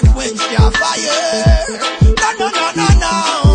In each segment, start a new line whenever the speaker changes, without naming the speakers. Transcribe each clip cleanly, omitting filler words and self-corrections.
quench your fire. No, no, no, no, no.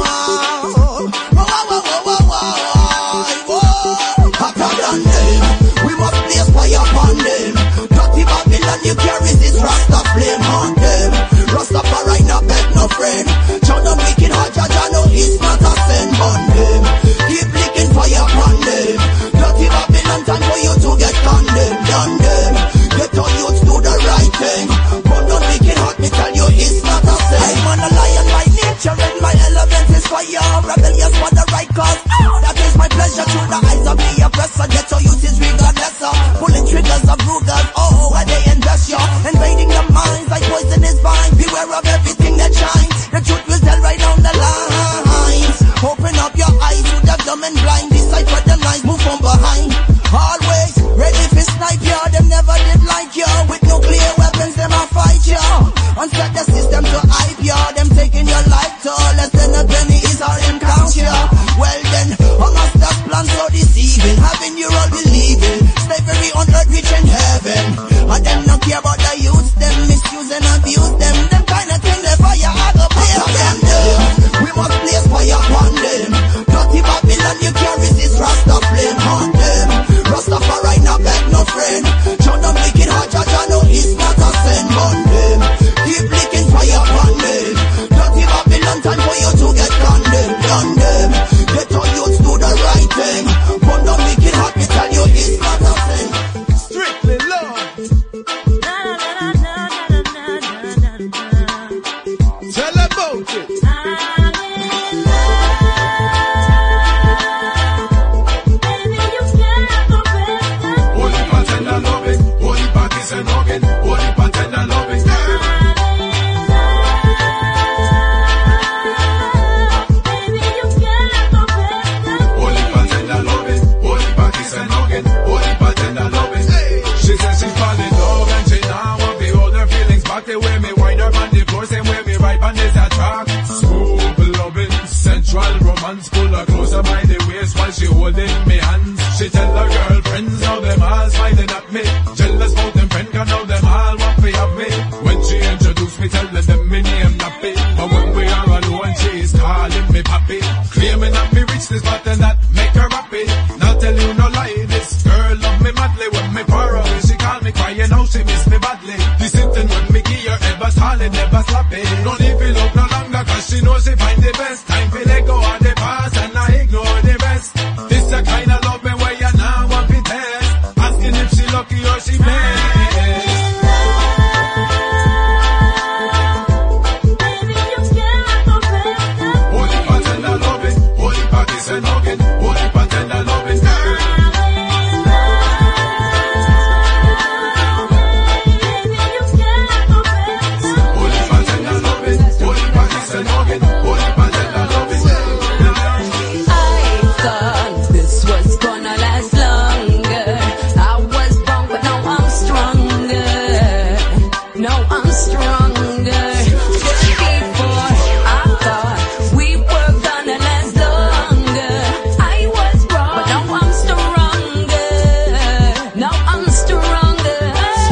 Hotter than them, we must place fire upon them. Dirty Babylon, you can't resist Rasta flame on them. Rastafari no beg no friend. John the wicked heart, Jaja no is not a sin on them. Keep licking fire upon them. Dirty Babylon, time for you to get condemned. Done them. Get all youths do the right thing. But the wicked heart, me tell you, it's not a sin. I'm on a lion by nature and my element is fire. Rebellious for the right cause. That is my pleasure through the eyes of the oppressor. Get all youths is regardless of pulling triggers of Rugers. Oh, where they invest you. Invading the minds like poisonous vines. Beware of everything that shines. The truth will tell right down the lines. Open up your eyes to the dumb and blind. Decipher the lines, move from behind. Always ready for snipe ya. Them never did like ya. With nuclear weapons, them a fight ya. Unset the system to hype ya. Them taking your life to less than a penny is all them count ya. Well then, a master's plan so deceiving. Having you all believing slavery on earth reaching heaven. And them not care about the youths. Them misuse and abuse them. Them kind of thing they fire I go play them. We must place fire upon them. Dirty Babylon, you can't resist Rasta flame on them. Rastafari no beg no friend. John the wicked heart, Jaja no is not a sin on them. Keep licking fire upon them. Dirty Babylon, time for you to get condemned. Done them. Get all youths do the right thing. But the wicked heart, me tell you, it's not a sin. Strictly love. Tell about it.
Pull her closer by the waist while she holding me hands. She tell her girlfriends now them all smiling at me. Jealous about them friend, cause now them all want to have me. When she introduced me, telling them me name Nappy. But when we are alone, she is calling me Papi. Claiming that me reach this button that make her happy. Now tell you no lie, this girl love me madly. When me pour away, she call me crying out, she miss me badly. This sitting when me give her ever solid, never sloppy. Don't even look no longer, cause she knows she find the best time for let go of the past and I ignore the rest. This a kind of love where you now want to test. Asking if she lucky or she blessed.
Baby, you can't forget that.
Holy pattern I love it. Holy package and hugging. Holy pattern I love it. Holy pattern I love it. Holy package and hugging. Holy pattern I love it.
This was gonna last longer. I was wrong, but now I'm stronger. Now I'm stronger. Before I thought we were gonna last longer. I was wrong, but now I'm stronger. Now I'm stronger.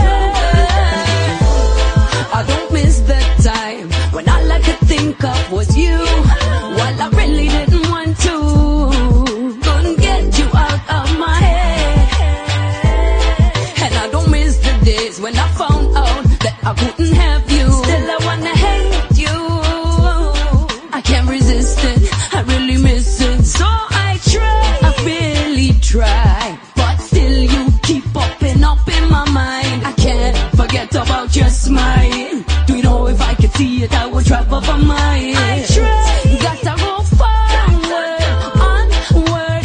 I don't miss the time when all I could think of was you. Well, I really didn't want to. Couldn't get you out of my head. And I don't miss the days when I found out that I couldn't have you. Still I wanna hate you. I can't resist it, I really miss it. So I try, I really try. But still you keep popping up in my mind. I can't forget about your smile. Do you know if I could see it I would travel for miles. I try, gotta go forward, onward,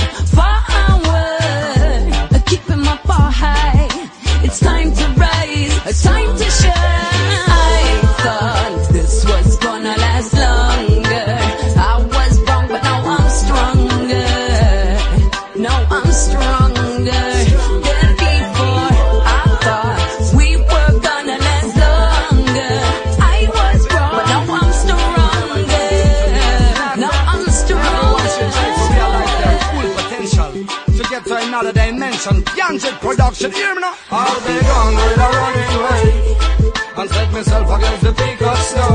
forward. Keeping my bar high. It's time to rise, it's time to shine. I thought this was gonna last longer. I was wrong, but now I'm stronger. Now I'm stronger than before. I thought we were gonna last longer. I was wrong, but now I'm stronger. Now I'm stronger.
Full potential to get to another dimension. Yanjit production, hear me now. I'll be gone with a running way and set myself against the peak of snow.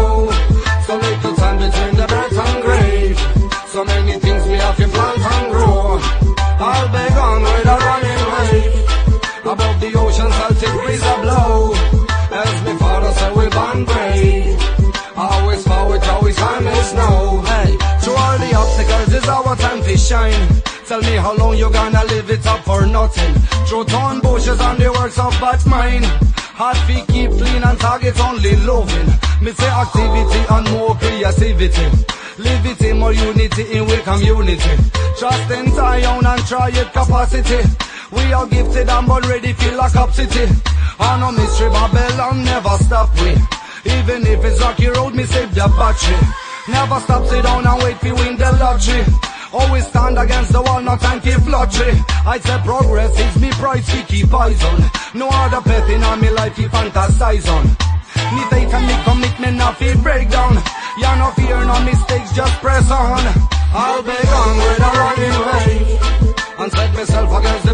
Always forward, always time is now. Hey, through all the obstacles is our time to shine. Tell me how long you gonna live it up for nothing. Through torn bushes and the works of bad mind. Heart feet keep clean and target only loving. Me say activity and more creativity. Live it in more unity in we community. Trust in Zion and try it capacity. We are gifted and born ready feel like up city. On no mystery Babylon never stop we. Even if it's rocky road me save the battery. Never stop sit down and wait for win the lottery. Always stand against the wall, no time for flattery. I say progress is me pride, we keep eyes on. No other path in all me life, we fantasize on. Me faith and me commitment, not feel break down. You no fear, no mistakes, just press on. I'll be gone with a running way. And set myself against